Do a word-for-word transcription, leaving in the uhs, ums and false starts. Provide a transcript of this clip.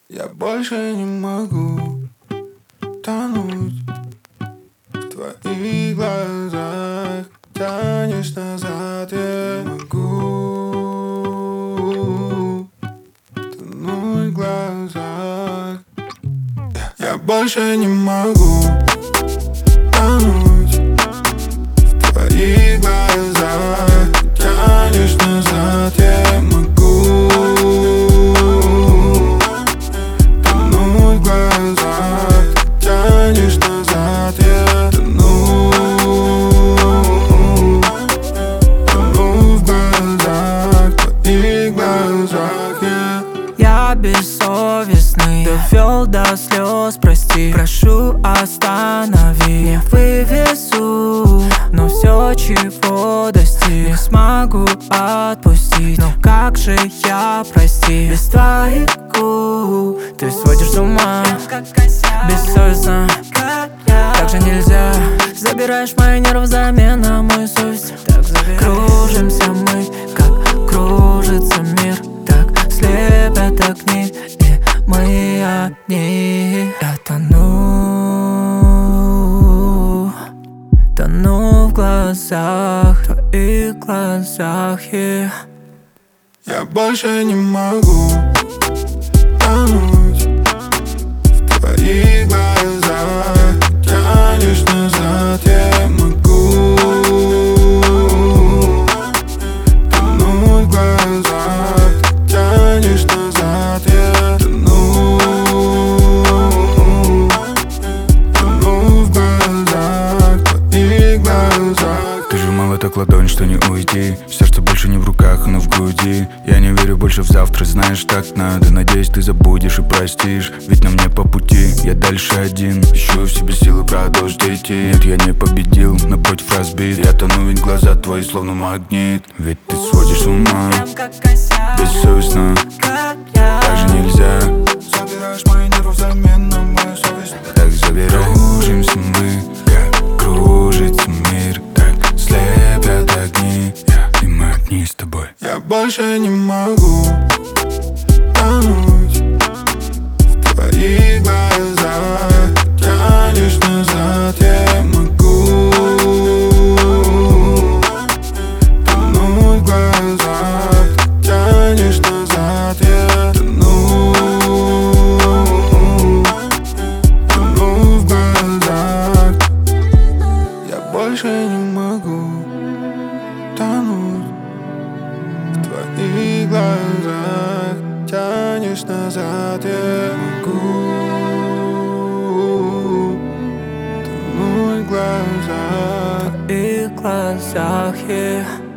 Я больше не могу тонуть в твоих глазах. Тянешь назад, я могу тонуть в глазах. Я больше не могу тонуть в твоих глазах. Тянешь назад, я могу тонуть в глазах. Тянешь назад, я тону, тону в глазах, твоих глазах, я. Я бессовестный, довел до слез, прости. Прошу, останови, не вывезу, но все, чего достиг, не смогу отпустить. Но как же я, прости, без твоих губ ты сводишь с ума. Бессовестно, так же нельзя. Забираешь мои нервы взамен на мою совесть. Так кружимся мы, как кружится мир. Так слепят огни, и мы одни. Я тону, тону в глазах, твоих глазах, yeah. Я больше не могу тонуть в твоих глазах. Тянешь назад, я могу тонуть в глазах. Тянешь назад, я тону, тону в глазах, твоих глазах. Ты сжимала так ладонь, что не уйти. Все, что больше не в руках, но в груди. Я не верю больше в завтра, знаешь, так надо. Надеюсь, ты забудешь и простишь, ведь на мне по пути. Я дальше один, ищу в себе силы продолжить идти. Нет, я не победил, напротив разбит. Я тону, ведь глаза твои словно магнит. Ведь ты сводишь с ума, бессовестно, так же нельзя. Забираешь мои нервы взамен на мою совесть. Так завиружимся мы, как кружится мир. Так слепят огни, и мы одни с тобой. Я больше не могу тонуть в твоих глазах. Тянешь назад, я могу тонуть в глазах. Тянешь назад, я тону, тону в глазах. Я больше не могу тонуть в твоих глазах. Тянешь назад, я могу тонуть в глазах. В твоих глазах, yeah.